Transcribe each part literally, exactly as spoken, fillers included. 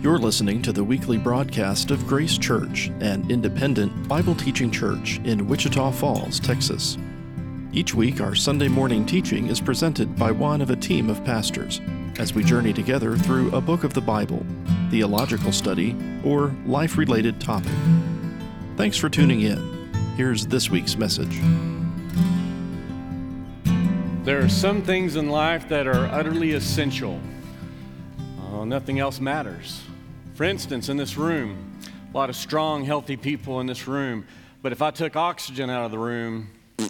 You're listening to the weekly broadcast of Grace Church, an independent Bible teaching church in Wichita Falls, Texas. Each week, our Sunday morning teaching is presented by one of a team of pastors as we journey together through a book of the Bible, theological study, or life-related topic. Thanks for tuning in. Here's this week's message. There are some things in life that are utterly essential. Uh, nothing else matters. For instance, in this room, a lot of strong, healthy people in this room, but if I took oxygen out of the room,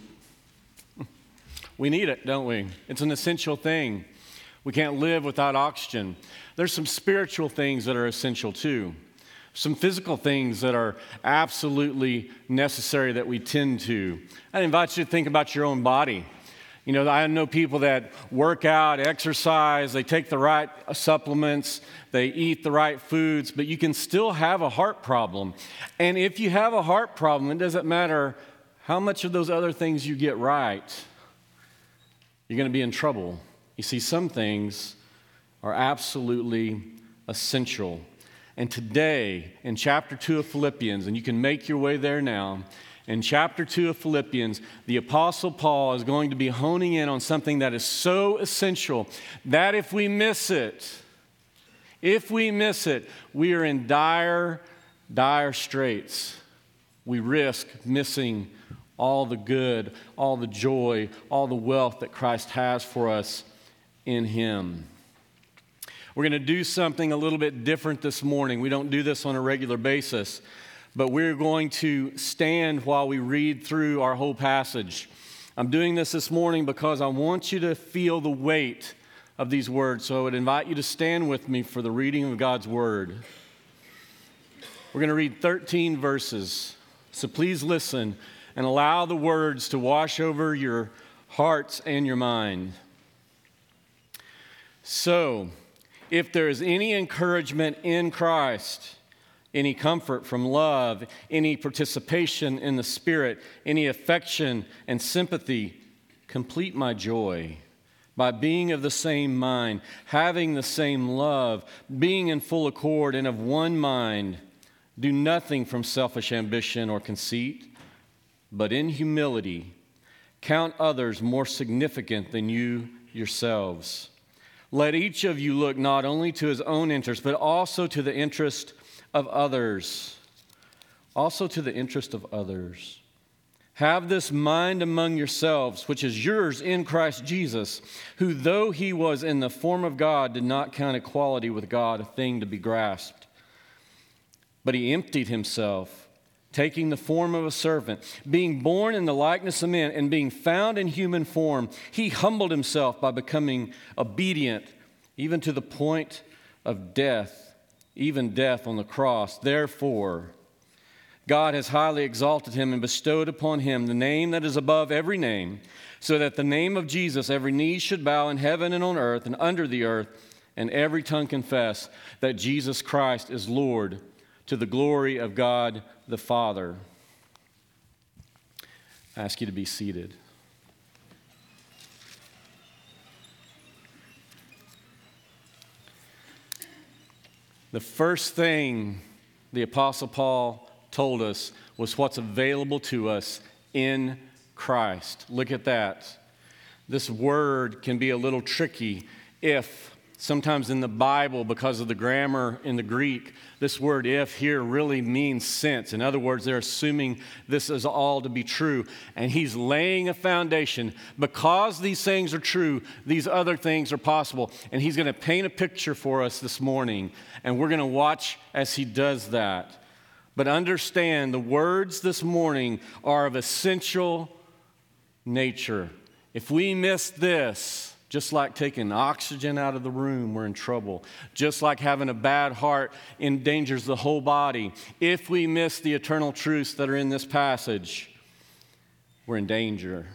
we need it, don't we? It's an essential thing. We can't live without oxygen. There's some spiritual things that are essential too. Some physical things that are absolutely necessary that we tend to. I invite you to think about your own body. You know, I know people that work out, exercise, they take the right supplements, they eat the right foods, but you can still have a heart problem. And if you have a heart problem, it doesn't matter how much of those other things you get right, you're going to be in trouble. You see, some things are absolutely essential. And today, in chapter two of Philippians, and you can make your way there now, in chapter two of Philippians, the Apostle Paul is going to be honing in on something that is so essential that if we miss it, if we miss it, we are in dire, dire straits. We risk missing all the good, all the joy, all the wealth that Christ has for us in Him. We're going to do something a little bit different this morning. We don't do this on a regular basis. But we're going to stand while we read through our whole passage. I'm doing this this morning because I want you to feel the weight of these words. So I would invite you to stand with me for the reading of God's Word. We're going to read thirteen verses. So please listen and allow the words to wash over your hearts and your mind. So, if there is any encouragement in Christ, any comfort from love, any participation in the Spirit, any affection and sympathy, complete my joy by being of the same mind, having the same love, being in full accord and of one mind. Do nothing from selfish ambition or conceit, but in humility count others more significant than you yourselves. Let each of you look not only to his own interest, but also to the interest of others, also to the interest of others. Have this mind among yourselves, which is yours in Christ Jesus, who, though he was in the form of God, did not count equality with God a thing to be grasped. But he emptied himself, taking the form of a servant, being born in the likeness of men, and being found in human form, he humbled himself by becoming obedient, even to the point of death, even death on the cross. Therefore, God has highly exalted him and bestowed upon him the name that is above every name, so that the name of Jesus every knee should bow in heaven and on earth and under the earth, and every tongue confess that Jesus Christ is Lord, to the glory of God the Father. I ask you to be seated. The first thing the Apostle Paul told us was what's available to us in Christ. Look at that. This word can be a little tricky if, sometimes in the Bible, because of the grammar in the Greek, this word if here really means since. In other words, they're assuming this is all to be true. And he's laying a foundation. Because these things are true, these other things are possible. And he's going to paint a picture for us this morning. And we're going to watch as he does that. But understand, the words this morning are of essential nature. If we miss this, just like taking oxygen out of the room, we're in trouble. Just like having a bad heart endangers the whole body. If we miss the eternal truths that are in this passage, we're in danger.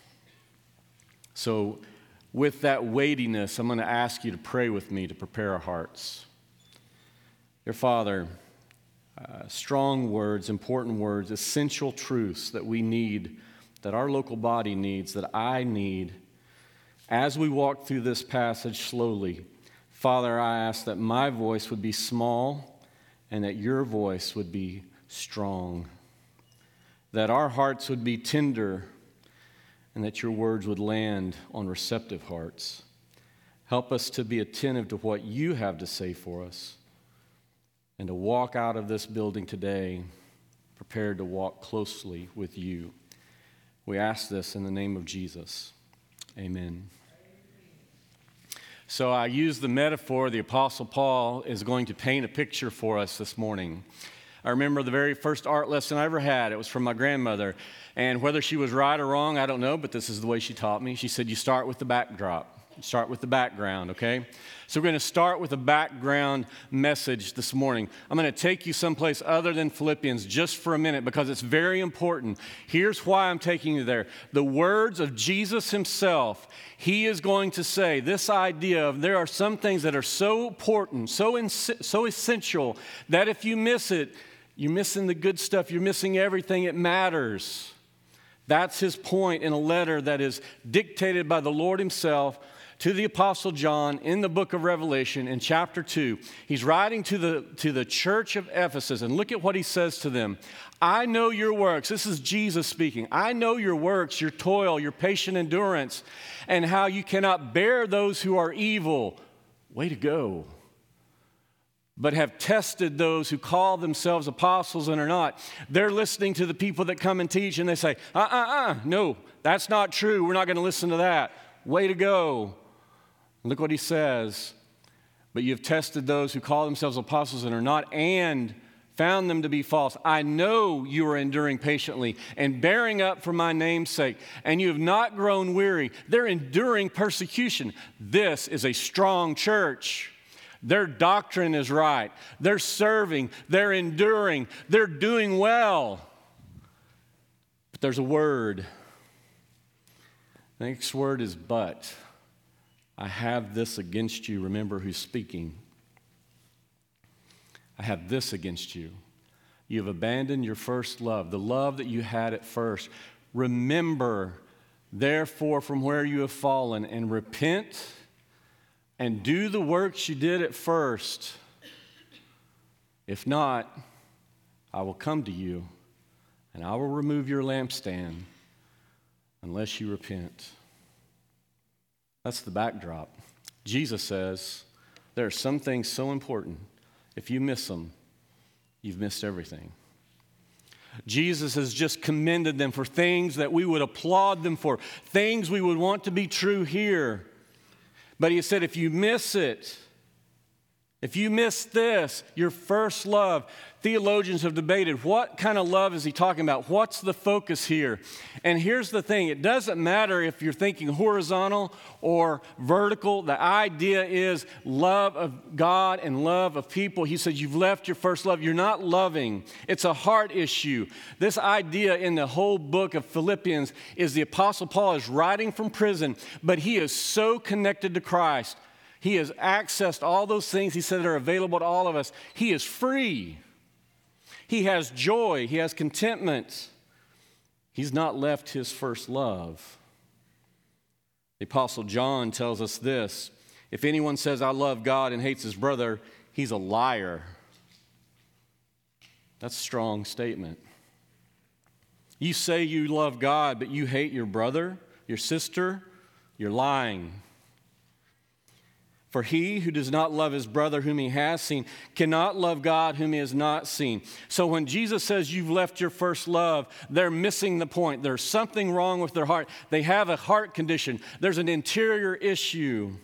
So with that weightiness, I'm going to ask you to pray with me to prepare our hearts. Dear Father, uh, strong words, important words, essential truths that we need, that our local body needs, that I need. As we walk through this passage slowly, Father, I ask that my voice would be small and that your voice would be strong, that our hearts would be tender and that your words would land on receptive hearts. Help us to be attentive to what you have to say for us and to walk out of this building today prepared to walk closely with you. We ask this in the name of Jesus. Amen. So I use the metaphor the Apostle Paul is going to paint a picture for us this morning. I remember the very first art lesson I ever had. It was from my grandmother. And whether she was right or wrong, I don't know, but this is the way she taught me. She said, you start with the backdrop. You start with the background, okay? So we're going to start with a background message this morning. I'm going to take you someplace other than Philippians just for a minute because it's very important. Here's why I'm taking you there. The words of Jesus himself, he is going to say this idea of there are some things that are so important, so, ins- so essential that if you miss it, you're missing the good stuff. You're missing everything. It matters. That's his point in a letter that is dictated by the Lord himself to the Apostle John in the book of Revelation in chapter two. He's writing to the, to the church of Ephesus, and look at what he says to them. I know your works. This is Jesus speaking. I know your works, your toil, your patient endurance, and how you cannot bear those who are evil. Way to go. But have tested those who call themselves apostles and are not. They're listening to the people that come and teach, and they say, uh-uh-uh, no, that's not true. We're not going to listen to that. Way to go. Look what he says. But you've tested those who call themselves apostles and are not, and found them to be false. I know you are enduring patiently and bearing up for my name's sake, and you have not grown weary. They're enduring persecution. This is a strong church. Their doctrine is right. They're serving. They're enduring. They're doing well. But there's a word. The next word is but. I have this against you. Remember who's speaking. I have this against you. You have abandoned your first love, the love that you had at first. Remember, therefore, from where you have fallen, and repent and do the works you did at first. If not, I will come to you, and I will remove your lampstand unless you repent. That's the backdrop. Jesus says there are some things so important, if you miss them, you've missed everything. Jesus has just commended them for things that we would applaud them for, things we would want to be true here. But he said, if you miss it, if you miss this, your first love, theologians have debated what kind of love is he talking about? What's the focus here? And here's the thing. It doesn't matter if you're thinking horizontal or vertical. The idea is love of God and love of people. He said, you've left your first love. You're not loving. It's a heart issue. This idea in the whole book of Philippians is the Apostle Paul is writing from prison, but he is so connected to Christ. He has accessed all those things he said are available to all of us. He is free. He has joy. He has contentment. He's not left his first love. The Apostle John tells us this. If anyone says, I love God and hates his brother, he's a liar. That's a strong statement. You say you love God, but you hate your brother, your sister, you're lying. For he who does not love his brother whom he has seen cannot love God whom he has not seen. So when Jesus says you've left your first love, they're missing the point. There's something wrong with their heart. They have a heart condition. There's an interior issue.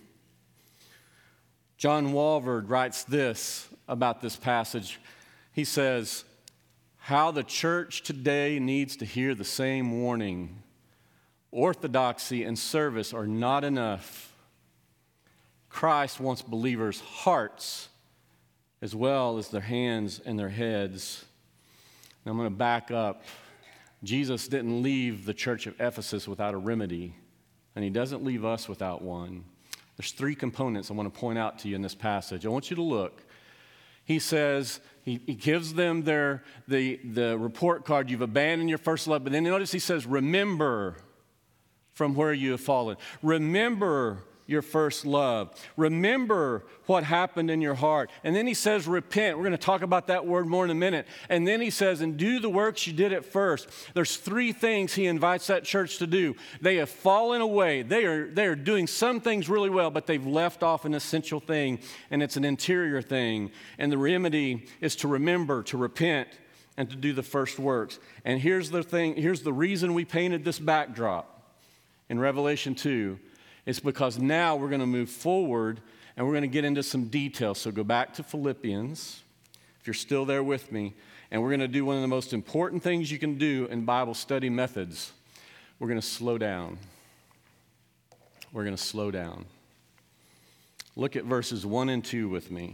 John Walvoord writes this about this passage. He says, how the church today needs to hear the same warning. Orthodoxy and service are not enough. Christ wants believers' hearts as well as their hands and their heads. Now I'm going to back up. Jesus didn't leave the church of Ephesus without a remedy, and he doesn't leave us without one. There's three components I want to point out to you in this passage. I want you to look. He says, he, he gives them their the, the report card, you've abandoned your first love, but then notice he says, remember from where you have fallen. Remember your first love. Remember what happened in your heart. And then he says, repent. We're going to talk about that word more in a minute. And then he says, and do the works you did at first. There's three things he invites that church to do. They have fallen away. They are, they are doing some things really well, but they've left off an essential thing, and it's an interior thing. And the remedy is to remember, to repent, and to do the first works. And here's the thing, here's the reason we painted this backdrop in Revelation two. It's because now we're going to move forward and we're going to get into some details. So go back to Philippians, if you're still there with me, and we're going to do one of the most important things you can do in Bible study methods. We're going to slow down. We're going to slow down. Look at verses one and two with me.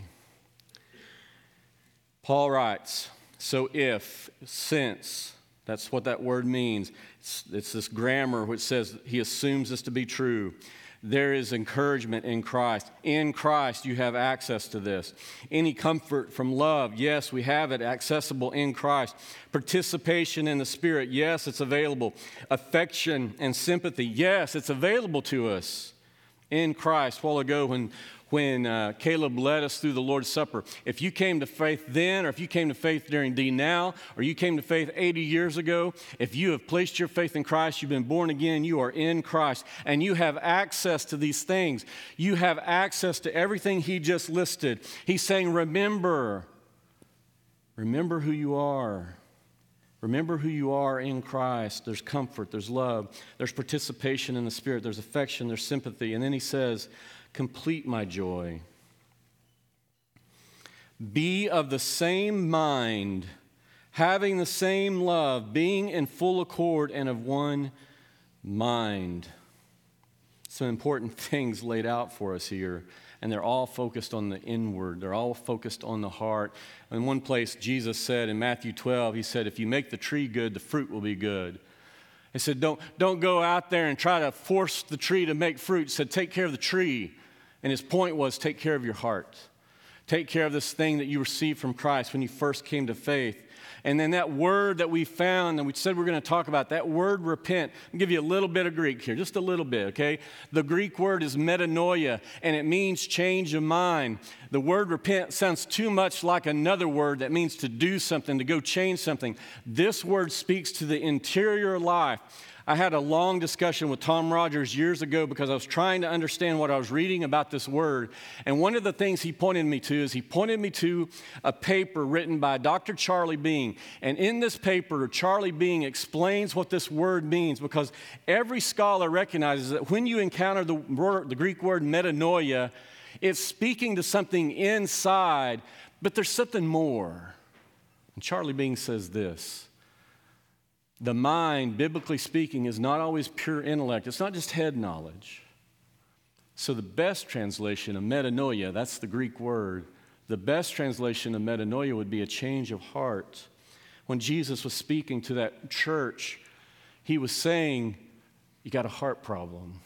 Paul writes, so if, since, that's what that word means. It's, it's this grammar which says he assumes this to be true. There is encouragement in Christ. In Christ, you have access to this. Any comfort from love, yes, we have it accessible in Christ. Participation in the Spirit, yes, it's available. Affection and sympathy, yes, it's available to us in Christ. A while ago when When uh, Caleb led us through the Lord's Supper, if you came to faith then, or if you came to faith during D now, or you came to faith eighty years ago, if you have placed your faith in Christ, you've been born again, you are in Christ, and you have access to these things. You have access to everything he just listed. He's saying, remember, remember who you are. Remember who you are in Christ. There's comfort, there's love, there's participation in the Spirit, there's affection, there's sympathy. And then he says, complete my joy. Be of the same mind, having the same love, being in full accord and of one mind. Some important things laid out for us here, and they're all focused on the inward. They're all focused on the heart. In one place, Jesus said in Matthew twelve, he said, if you make the tree good, the fruit will be good. He said, don't, don't go out there and try to force the tree to make fruit. He said, take care of the tree. And his point was, take care of your heart. Take care of this thing that you received from Christ when you first came to faith. And then that word that we found, and we said we're going to talk about, that word repent. I'll give you a little bit of Greek here, just a little bit, okay? The Greek word is metanoia, and it means change of mind. The word repent sounds too much like another word that means to do something, to go change something. This word speaks to the interior life. I had a long discussion with Tom Rogers years ago because I was trying to understand what I was reading about this word. And one of the things he pointed me to is he pointed me to a paper written by Doctor Charlie Bing. And in this paper, Charlie Bing explains what this word means, because every scholar recognizes that when you encounter the, word, the Greek word metanoia, it's speaking to something inside, but there's something more. And Charlie Bing says this. The mind, biblically speaking, is not always pure intellect. It's not just head knowledge. So the best translation of metanoia, that's the Greek word, the best translation of metanoia would be a change of heart. When Jesus was speaking to that church, he was saying, you got a heart problem.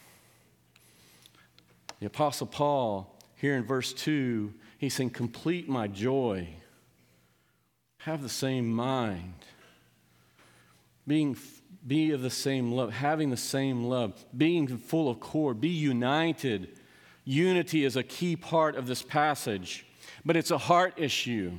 The Apostle Paul, here in verse two, he's saying, complete my joy. Have the same mind. Being, be of the same love, having the same love, being full of accord, be united. Unity is a key part of this passage, but it's a heart issue.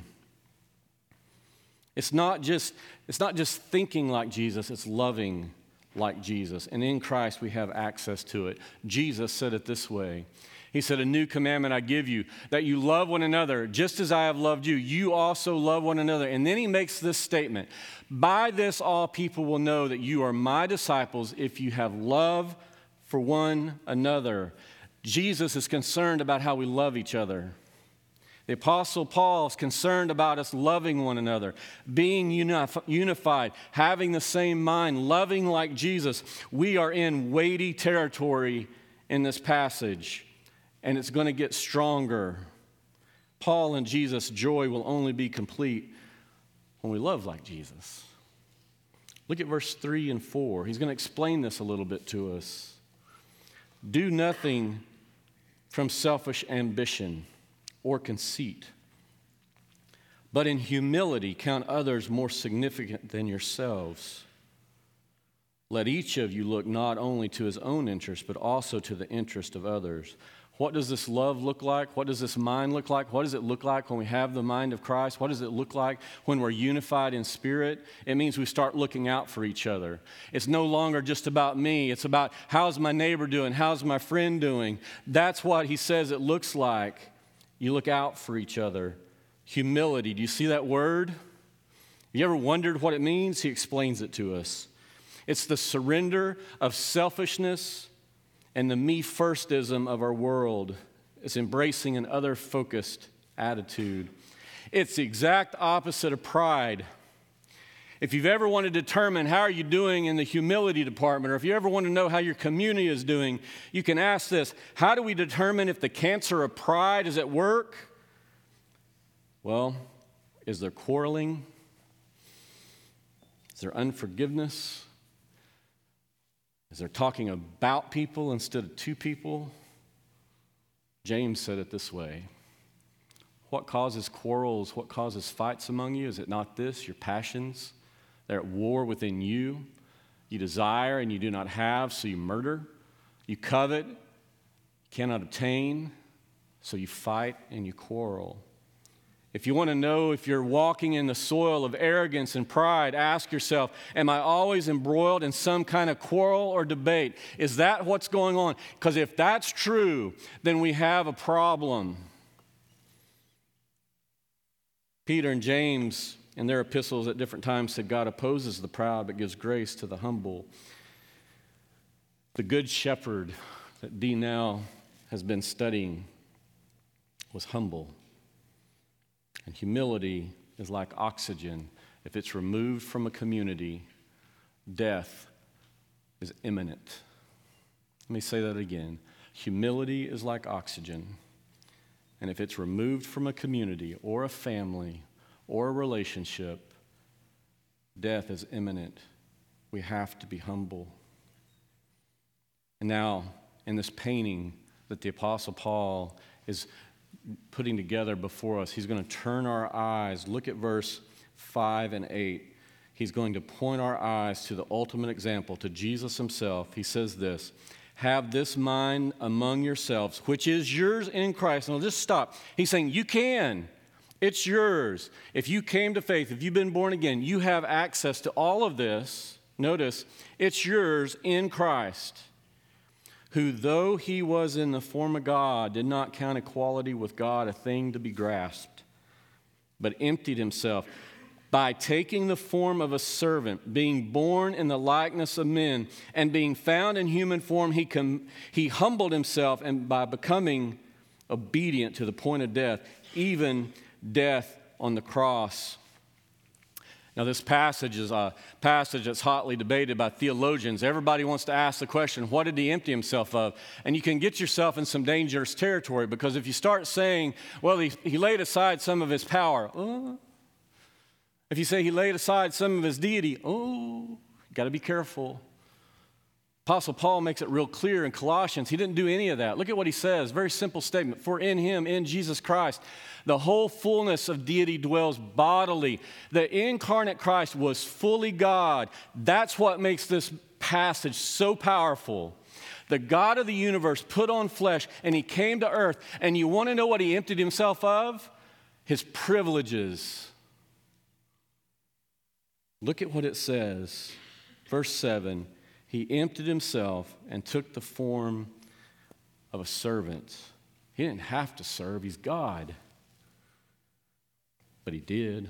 It's not just, it's not just thinking like Jesus, it's loving like Jesus. And in Christ, we have access to it. Jesus said it this way. He said, a new commandment I give you, that you love one another, just as I have loved you. You also love one another. And then he makes this statement, by this all people will know that you are my disciples if you have love for one another. Jesus is concerned about how we love each other. The Apostle Paul is concerned about us loving one another, being unified, having the same mind, loving like Jesus. We are in weighty territory in this passage. And it's going to get stronger. Paul and Jesus' joy will only be complete when we love like Jesus. Look at verse three and four. He's going to explain this a little bit to us. Do nothing from selfish ambition or conceit, but in humility count others more significant than yourselves. Let each of you look not only to his own interest, but also to the interest of others. What does this love look like? What does this mind look like? What does it look like when we have the mind of Christ? What does it look like when we're unified in spirit? It means we start looking out for each other. It's no longer just about me. It's about how's my neighbor doing? How's my friend doing? That's what he says it looks like. You look out for each other. Humility. Do you see that word? Have you ever wondered what it means? He explains it to us. It's the surrender of selfishness and the me-firstism of our world. It's embracing an other-focused attitude. It's the exact opposite of pride. If you've ever wanted to determine how are you doing in the humility department, or if you ever want to know how your community is doing, you can ask this: how do we determine if the cancer of pride is at work? Well, is there quarreling? Is there unforgiveness? Is there talking about people instead of to people? James said it this way: what causes quarrels, what causes fights among you? Is it not this, your passions? They're at war within you. You desire and you do not have, so you murder. You covet, you cannot obtain, so you fight and you quarrel. If you want to know if you're walking in the soil of arrogance and pride, ask yourself, am I always embroiled in some kind of quarrel or debate? Is that what's going on? Because if that's true, then we have a problem. Peter and James, in their epistles at different times, said God opposes the proud but gives grace to the humble. The Good Shepherd that Dee now has been studying was humble. And humility is like oxygen. If it's removed from a community, death is imminent. Let me say that again. Humility is like oxygen. And if it's removed from a community or a family or a relationship, death is imminent. We have to be humble. And now, in this painting that the Apostle Paul is putting together before us, he's going to turn our eyes. Look at verse five and eight. He's going to point our eyes to the ultimate example, to Jesus himself. He says this: have this mind among yourselves, which is yours in Christ. And I'll just stop. He's saying you can. It's yours. If you came to faith, if you've been born again, you have access to all of this. Notice, it's yours in Christ, who, though he was in the form of God, did not count equality with God a thing to be grasped, but emptied himself by taking the form of a servant, being born in the likeness of men, and being found in human form, he, com- he humbled himself, and by becoming obedient to the point of death, even death on the cross. Now, this passage is a passage that's hotly debated by theologians. Everybody wants to ask the question, what did he empty himself of? And you can get yourself in some dangerous territory, because if you start saying, well, he, he laid aside some of his power. Uh, if you say he laid aside some of his deity, oh, you got to be careful. Apostle Paul makes it real clear in Colossians. He didn't do any of that. Look at what he says. Very simple statement. For in him, in Jesus Christ, the whole fullness of deity dwells bodily. The incarnate Christ was fully God. That's what makes this passage so powerful. The God of the universe put on flesh, and he came to earth. And you want to know what he emptied himself of? His privileges. Look at what it says. Verse seven. He emptied himself and took the form of a servant. He didn't have to serve. He's God. But he did.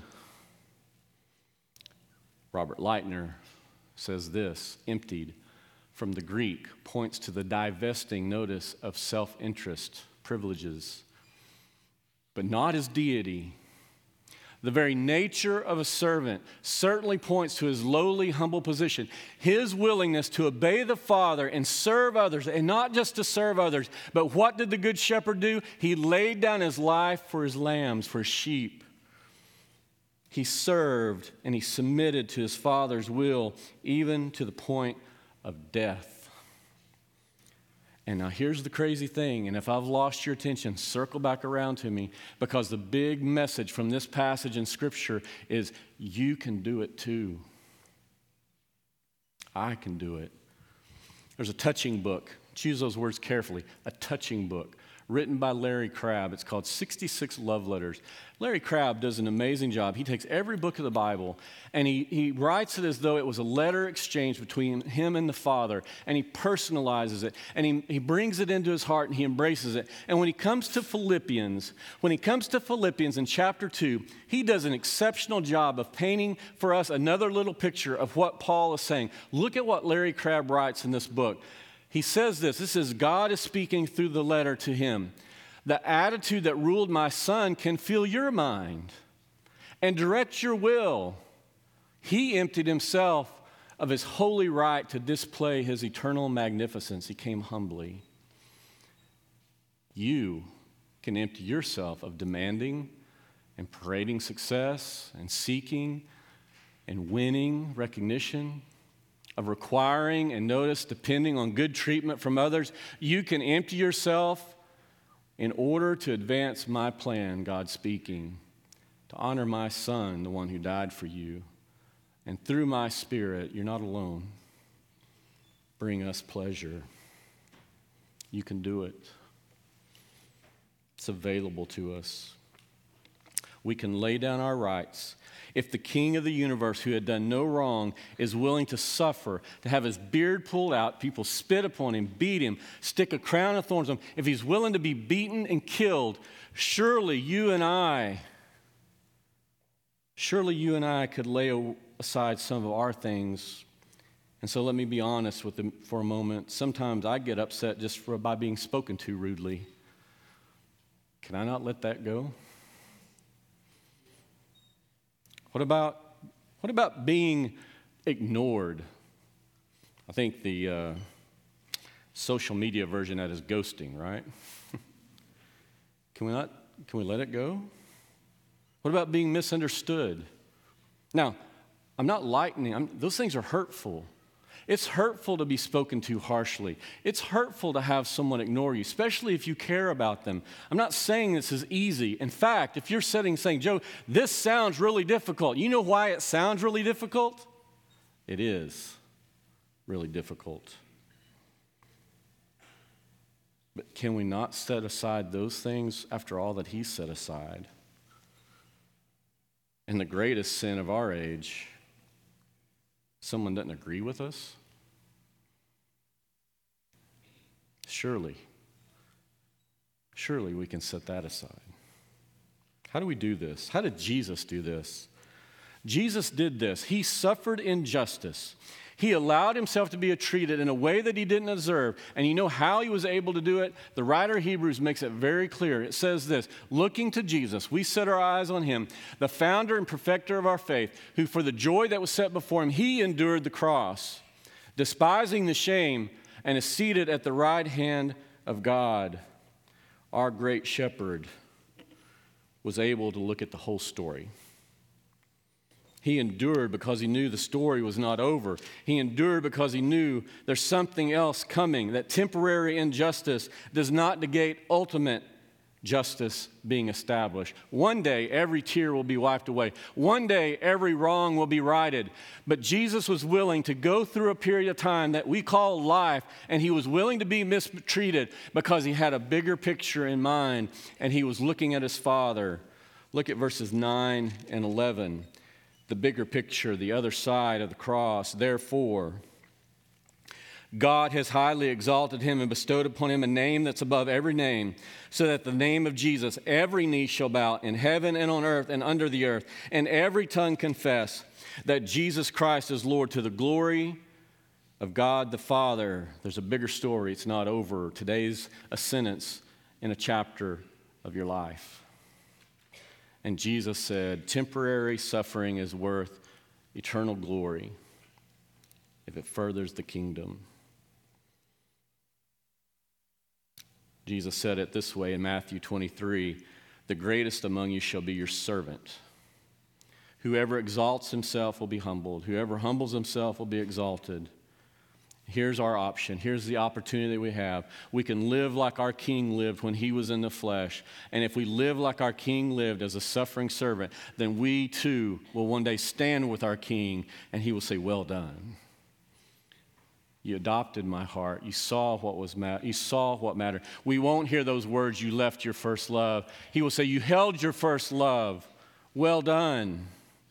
Robert Lightner says this: emptied, from the Greek, points to the divesting, notice, of self-interest, privileges, but not his deity. The very nature of a servant certainly points to his lowly, humble position. His willingness to obey the Father and serve others, and not just to serve others, but what did the Good Shepherd do? He laid down his life for his lambs, for his sheep. He served and he submitted to his Father's will, even to the point of death. And now here's the crazy thing, and if I've lost your attention, circle back around to me, because the big message from this passage in Scripture is you can do it too. I can do it. There's a touching book. Choose those words carefully. A touching book written by Larry Crabb. It's called sixty-six Love Letters. Larry Crabb does an amazing job. He takes every book of the Bible and he, he writes it as though it was a letter exchange between him and the Father, and he personalizes it, and he, he brings it into his heart and he embraces it. And when he comes to Philippians, when he comes to Philippians in chapter two, he does an exceptional job of painting for us another little picture of what Paul is saying. Look at what Larry Crabb writes in this book. He says this, this is God is speaking through the letter to him. The attitude that ruled my son can fill your mind and direct your will. He emptied himself of his holy right to display his eternal magnificence. He came humbly. You can empty yourself of demanding and parading success and seeking and winning recognition, of requiring and notice, depending on good treatment from others. You can empty yourself in order to advance my plan, God speaking, to honor my son, the one who died for you. And through my Spirit, you're not alone. Bring us pleasure. You can do it. It's available to us. We can lay down our rights. If the King of the universe, who had done no wrong, is willing to suffer, to have his beard pulled out, people spit upon him, beat him, stick a crown of thorns on him, if he's willing to be beaten and killed, surely you and I, surely you and I could lay aside some of our things. And so let me be honest with them for a moment. Sometimes I get upset just for, by being spoken to rudely. Can I not let that go? What about, what about being ignored? I think the uh, social media version of that is ghosting, right? Can we not, can we let it go? What about being misunderstood? Now, I'm not lightening, I'm, those things are hurtful. It's hurtful to be spoken to harshly. It's hurtful to have someone ignore you, especially if you care about them. I'm not saying this is easy. In fact, if you're sitting saying, Joe, this sounds really difficult. You know why it sounds really difficult? It is really difficult. But can we not set aside those things after all that he set aside? And the greatest sin of our age, someone doesn't agree with us? Surely, surely we can set that aside. How do we do this? How did Jesus do this? Jesus did this. He suffered injustice. He allowed himself to be treated in a way that he didn't deserve. And you know how he was able to do it? The writer of Hebrews makes it very clear. It says this, looking to Jesus, we set our eyes on him, the founder and perfecter of our faith, who for the joy that was set before him, he endured the cross, despising the shame, and is seated at the right hand of God. Our great shepherd was able to look at the whole story. He endured because he knew the story was not over. He endured because he knew there's something else coming, that temporary injustice does not negate ultimate justice being established. One day, every tear will be wiped away. One day, every wrong will be righted. But Jesus was willing to go through a period of time that we call life, and he was willing to be mistreated because he had a bigger picture in mind, and he was looking at his Father. Look at verses nine and eleven. The bigger picture, the other side of the cross. Therefore, God has highly exalted him and bestowed upon him a name that's above every name, so that the name of Jesus, every knee shall bow in heaven and on earth and under the earth, and every tongue confess that Jesus Christ is Lord, to the glory of God the Father. There's a bigger story. It's not over. Today's a sentence in a chapter of your life. And Jesus said, temporary suffering is worth eternal glory if it furthers the kingdom. Jesus said it this way in Matthew twenty-three, the greatest among you shall be your servant. Whoever exalts himself will be humbled. Whoever humbles himself will be exalted. Here's our option. Here's the opportunity we have. We can live like our King lived when he was in the flesh. And if we live like our King lived as a suffering servant, then we too will one day stand with our King, and he will say, well done. You adopted my heart. You saw what was ma- you saw what mattered. We won't hear those words, you left your first love. He will say, you held your first love. Well done.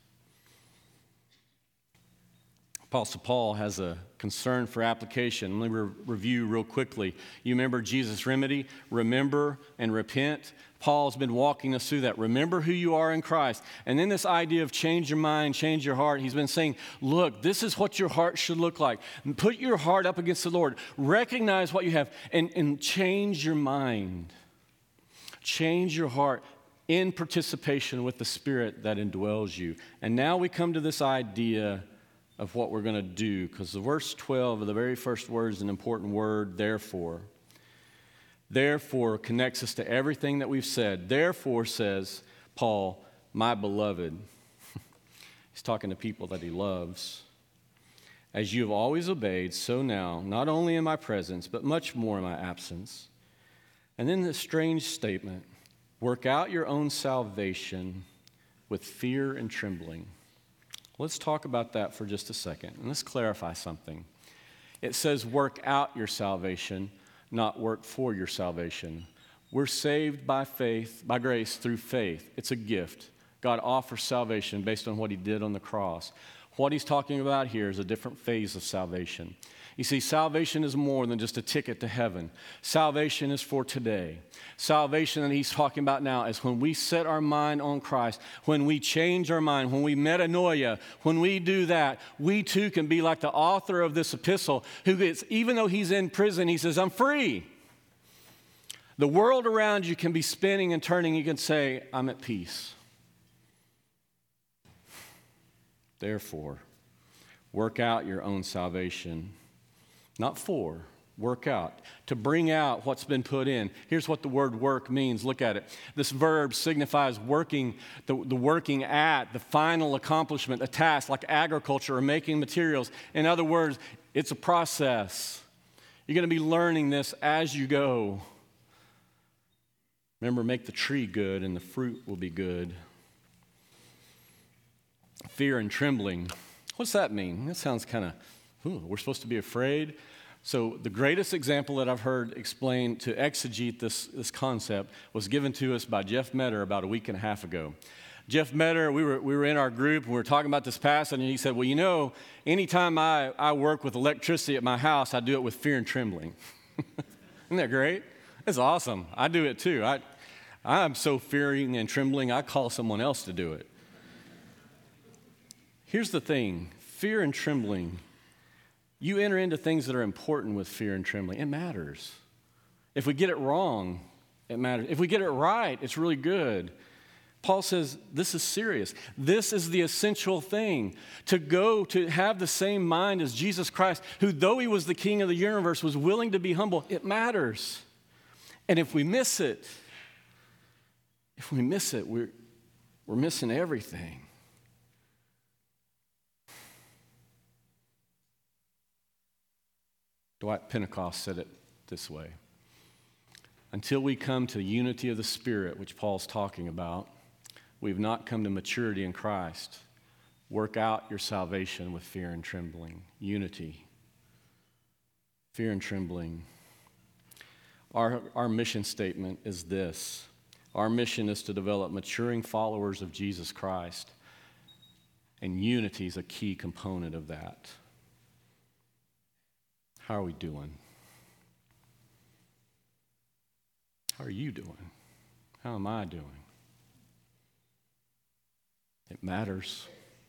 Apostle Paul has a concern for application. Let me re- review real quickly. You remember Jesus' remedy? Remember and repent. Paul's been walking us through that. Remember who you are in Christ. And then this idea of change your mind, change your heart. He's been saying, look, this is what your heart should look like. Put your heart up against the Lord. Recognize what you have and, and change your mind. Change your heart in participation with the Spirit that indwells you. And now we come to this idea of what we're going to do, because the verse twelve of the very first word is an important word, therefore. Therefore connects us to everything that we've said. Therefore, says Paul, my beloved. He's talking to people that he loves. As you have always obeyed, so now, not only in my presence, but much more in my absence. And then this strange statement, work out your own salvation with fear and trembling. Let's talk about that for just a second, and let's clarify something. It says work out your salvation, not work for your salvation. We're saved by faith, by grace through faith. It's a gift. God offers salvation based on what he did on the cross. What he's talking about here is a different phase of salvation. You see, salvation is more than just a ticket to heaven. Salvation is for today. Salvation that he's talking about now is when we set our mind on Christ, when we change our mind, when we metanoia, when we do that, we too can be like the author of this epistle, who gets, even though he's in prison, he says, I'm free. The world around you can be spinning and turning. You can say, I'm at peace. Therefore, work out your own salvation. Not for, work out. To bring out what's been put in. Here's what the word work means. Look at it. This verb signifies working, the, the working at, the final accomplishment, a task like agriculture or making materials. In other words, it's a process. You're going to be learning this as you go. Remember, make the tree good and the fruit will be good. Fear and trembling. What's that mean? That sounds kind of, we're supposed to be afraid. So the greatest example that I've heard explained to exegete this, this concept was given to us by Jeff Metter about a week and a half ago. Jeff Metter, we were, we were in our group, and we were talking about this passage, and he said, well, you know, anytime I, I work with electricity at my house, I do it with fear and trembling. Isn't that great? It's awesome. I do it too. I, I'm so fearing and trembling, I call someone else to do it. Here's the thing, fear and trembling. You enter into things that are important with fear and trembling. It matters. If we get it wrong, it matters. If we get it right, it's really good. Paul says this is serious. This is the essential thing. To go, to have the same mind as Jesus Christ, who though he was the king of the universe, was willing to be humble. It matters. And if we miss it, if we miss it, we're, we're missing everything. Dwight Pentecost said it this way. Until we come to unity of the Spirit, which Paul's talking about, we've not come to maturity in Christ. Work out your salvation with fear and trembling. Unity. Fear and trembling. Our, our mission statement is this. Our mission is to develop maturing followers of Jesus Christ. And unity is a key component of that. How are we doing? How are you doing? How am I doing? It matters.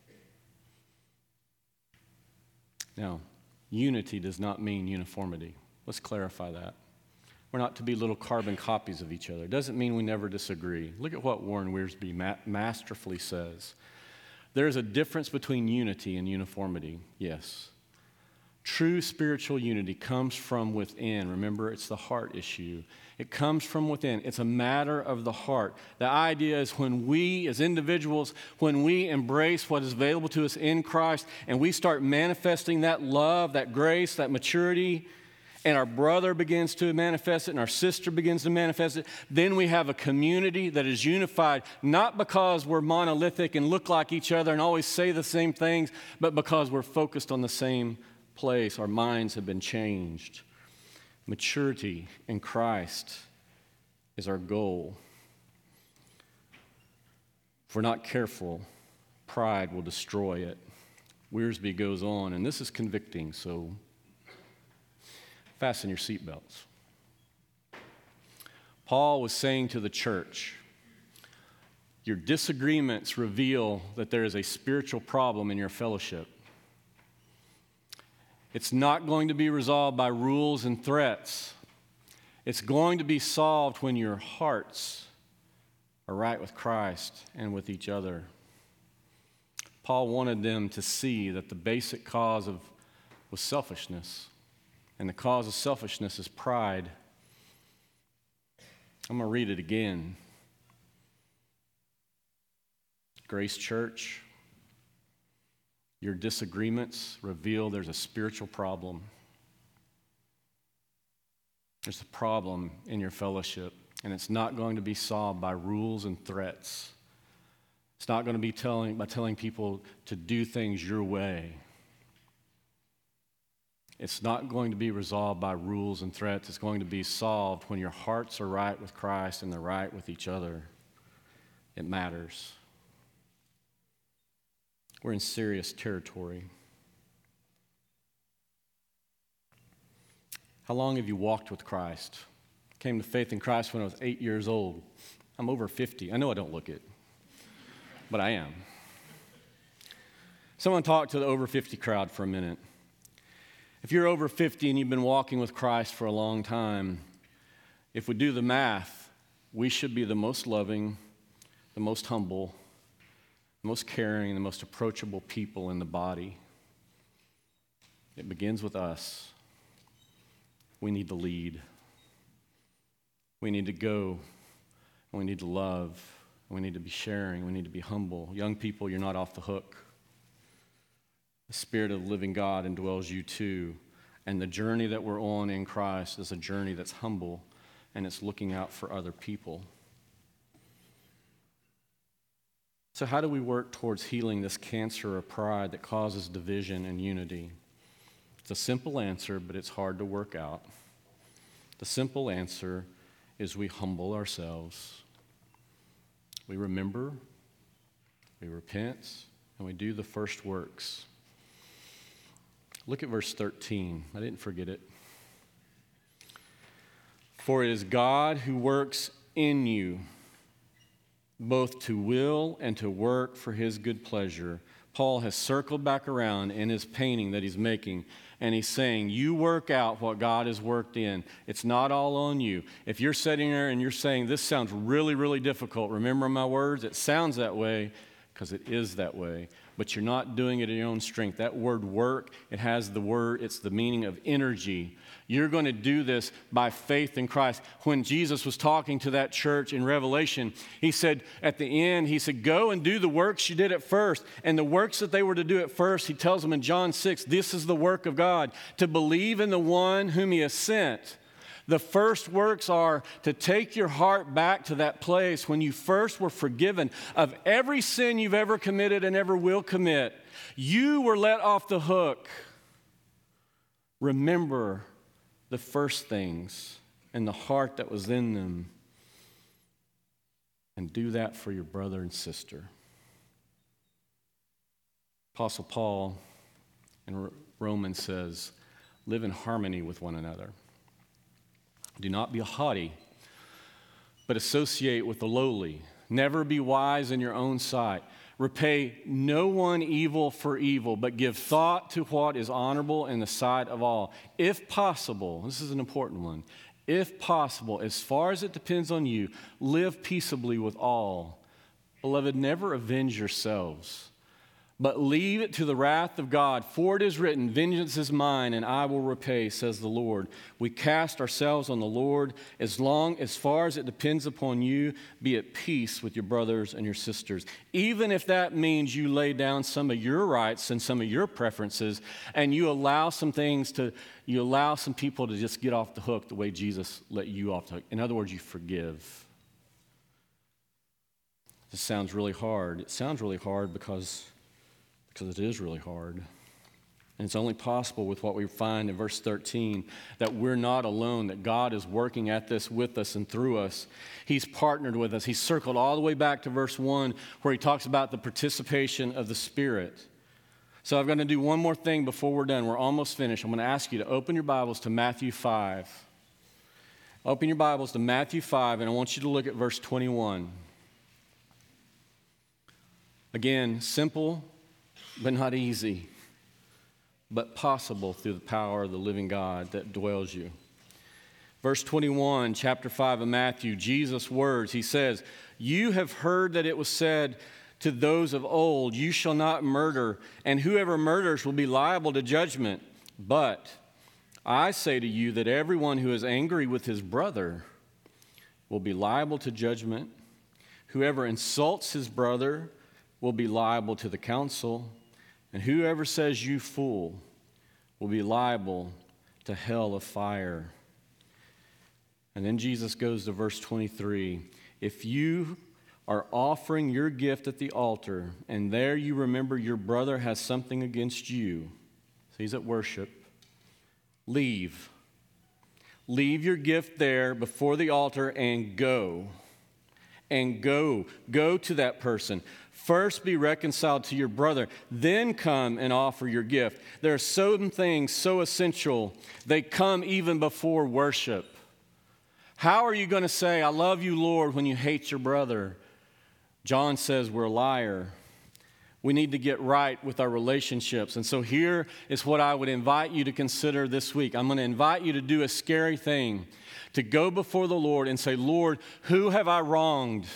Now, unity does not mean uniformity. Let's clarify that. We're not to be little carbon copies of each other. It doesn't mean we never disagree. Look at what Warren Wiersbe ma- masterfully says. There's a difference between unity and uniformity, yes. True spiritual unity comes from within. Remember, it's the heart issue. It comes from within. It's a matter of the heart. The idea is when we, as individuals, when we embrace what is available to us in Christ and we start manifesting that love, that grace, that maturity, and our brother begins to manifest it and our sister begins to manifest it, then we have a community that is unified, not because we're monolithic and look like each other and always say the same things, but because we're focused on the same place, our minds have been changed. Maturity in Christ is our goal. If we're not careful, pride will destroy it. Wiersbe goes on, and this is convicting, so fasten your seatbelts. Paul was saying to the church, your disagreements reveal that there is a spiritual problem in your fellowship. It's not going to be resolved by rules and threats. It's going to be solved when your hearts are right with Christ and with each other. Paul wanted them to see that the basic cause of was selfishness, and the cause of selfishness is pride. I'm going to read it again. Grace Church, your disagreements reveal there's a spiritual problem. There's a problem in your fellowship, and it's not going to be solved by rules and threats. It's not going to be telling, by telling people to do things your way. It's not going to be resolved by rules and threats. It's going to be solved when your hearts are right with Christ and they're right with each other. It matters. We're in serious territory. How long have you walked with Christ? I came to faith in Christ when I was eight years old. I'm over fifty. I know I don't look it, but I am. Someone talk to the over fifty crowd for a minute. If you're over fifty and you've been walking with Christ for a long time, if we do the math, we should be the most loving, the most humble, the most caring, the most approachable people in the body. It begins with us. We need to lead. We need to go. We need to love. We need to be sharing. We need to be humble. Young people, you're not off the hook. The Spirit of the living God indwells you too. And the journey that we're on in Christ is a journey that's humble, and it's looking out for other people. So how do we work towards healing this cancer of pride that causes division and unity? It's a simple answer, but it's hard to work out. The simple answer is we humble ourselves. We remember, we repent, and we do the first works. Look at verse thirteen. I didn't forget it. For it is God who works in you, both to will and to work for his good pleasure. Paul has circled back around in his painting that he's making, and he's saying, you work out what God has worked in. It's not all on you. If you're sitting there and you're saying, this sounds really, really difficult, remember my words? It sounds that way because it is that way, but you're not doing it in your own strength. That word work, it has the word, it's the meaning of energy. You're going to do this by faith in Christ. When Jesus was talking to that church in Revelation, he said at the end, he said, go and do the works you did at first. And the works that they were to do at first, he tells them in John six, this is the work of God, to believe in the one whom he has sent. The first works are to take your heart back to that place when you first were forgiven of every sin you've ever committed and ever will commit. You were let off the hook. Remember the first things and the heart that was in them, and do that for your brother and sister. Apostle Paul in Romans says, live in harmony with one another. Do not be haughty, but associate with the lowly. Never be wise in your own sight. Repay no one evil for evil, but give thought to what is honorable in the sight of all. If possible, this is an important one, if possible, as far as it depends on you, live peaceably with all. Beloved, never avenge yourselves, but leave it to the wrath of God. For it is written, vengeance is mine, and I will repay, says the Lord. We cast ourselves on the Lord. As long, as far as it depends upon you, be at peace with your brothers and your sisters. Even if that means you lay down some of your rights and some of your preferences, and you allow some things to, you allow some people to just get off the hook the way Jesus let you off the hook. In other words, you forgive. This sounds really hard. It sounds really hard because... because it is really hard. And it's only possible with what we find in verse thirteen, that we're not alone, that God is working at this with us and through us. He's partnered with us. He's circled all the way back to verse one, where he talks about the participation of the Spirit. So I'm going to do one more thing before we're done. We're almost finished. I'm going to ask you to open your Bibles to Matthew five. Open your Bibles to Matthew five, and I want you to look at verse twenty-one. Again, simple, but not easy, but possible through the power of the living God that dwells you. Verse twenty-one, chapter five of Matthew, Jesus' words, he says, "You have heard that it was said to those of old, 'You shall not murder, and whoever murders will be liable to judgment.' But I say to you that everyone who is angry with his brother will be liable to judgment. Whoever insults his brother will be liable to the council. And whoever says 'you fool' will be liable to hell of fire." And then Jesus goes to verse twenty-three. "If you are offering your gift at the altar, and there you remember your brother has something against you," so he's at worship, "leave. Leave your gift there before the altar and go. And go. Go to that person. First be reconciled to your brother, then come and offer your gift." There are certain things so essential, they come even before worship. How are you going to say, "I love you, Lord," when you hate your brother? John says we're a liar. We need to get right with our relationships. And so here is what I would invite you to consider this week. I'm going to invite you to do a scary thing, to go before the Lord and say, "Lord, who have I wronged?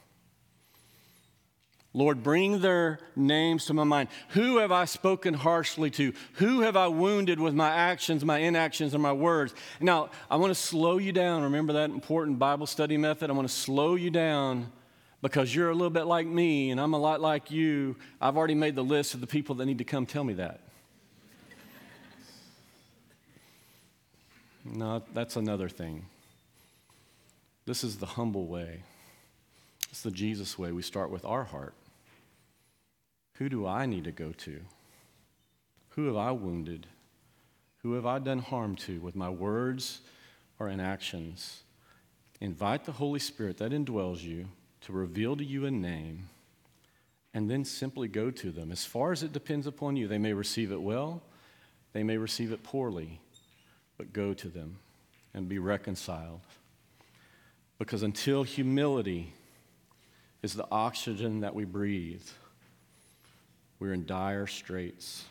Lord, bring their names to my mind. Who have I spoken harshly to? Who have I wounded with my actions, my inactions, and my words?" Now, I want to slow you down. Remember that important Bible study method? I want to slow you down because you're a little bit like me and I'm a lot like you. I've already made the list of the people that need to come tell me that. No, that's another thing. This is the humble way. It's the Jesus way. We start with our heart. Who do I need to go to? Who have I wounded? Who have I done harm to with my words or inactions? Invite the Holy Spirit that indwells you to reveal to you a name, and then simply go to them. As far as it depends upon you, they may receive it well, they may receive it poorly, but go to them and be reconciled. Because until humility is the oxygen that we breathe, we're in dire straits.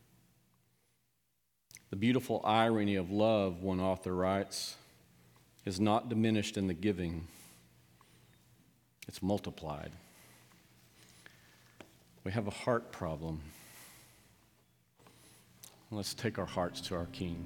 The beautiful irony of love, one author writes, is not diminished in the giving. It's multiplied. We have a heart problem. Let's take our hearts to our King.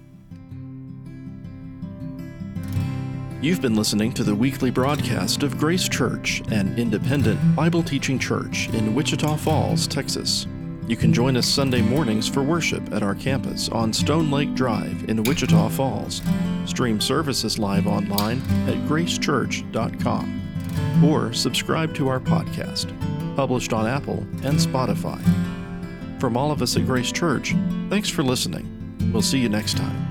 You've been listening to the weekly broadcast of Grace Church, an independent Bible teaching church in Wichita Falls, Texas. You can join us Sunday mornings for worship at our campus on Stone Lake Drive in Wichita Falls. Stream services live online at grace church dot com or subscribe to our podcast, published on Apple and Spotify. From all of us at Grace Church, thanks for listening. We'll see you next time.